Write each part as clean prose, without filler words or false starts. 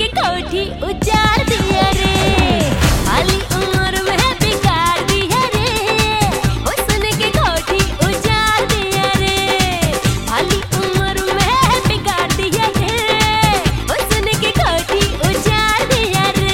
कोठी उजाड़ दिया रे, हाली उम्र में बिगाड़ दिया रे, हुस्न की कोठी उजाड़ दिया रे, हाली उम्र में बिगाड़ दिया रे, हुस्न की कोठी उजाड़ दिया रे।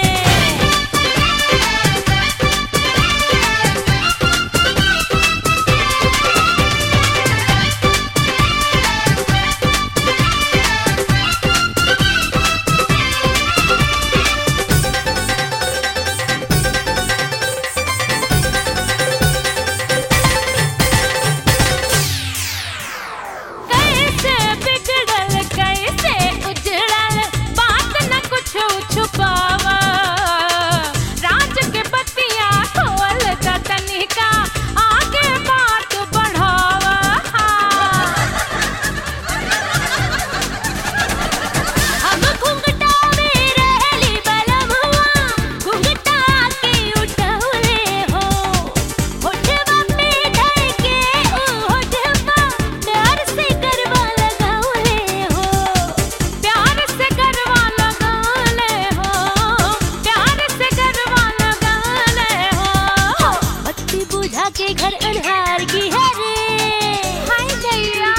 के घर अनहार की है रे, हाय दैया,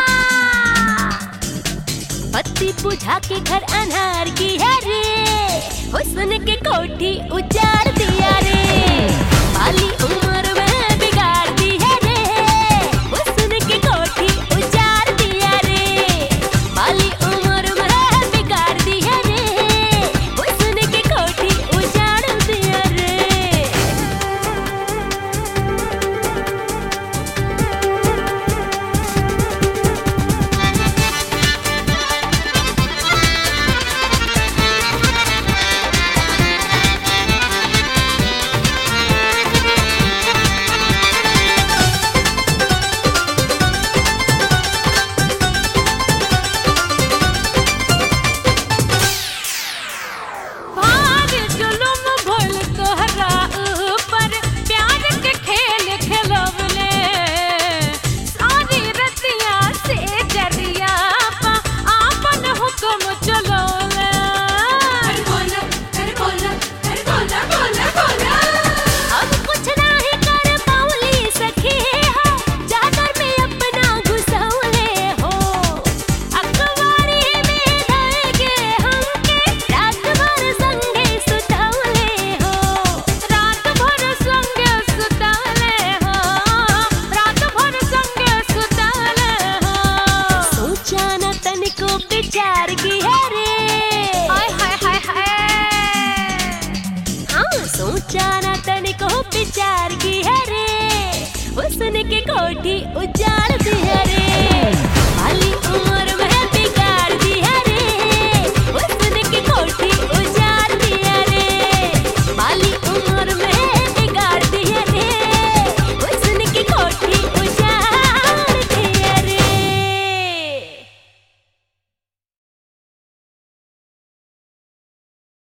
बत्ती बुझा के घर अनहार की है रे, हुस्न की कोठी उजाड़ दिया रे, हाली उम्र में बिगाड़ दी है रे, हुस्न की कोठी उजाड़ दिया रे, हाली उम्र में बिगाड़ दी है रे, हुस्न की कोठी उजाड़ दिया रे। विचार की है रे, हाय हाय हाय हाय, हाँ सोचा ना तनिको विचार की है रे, हुस्न की कोठी उजाड़ दी है रे।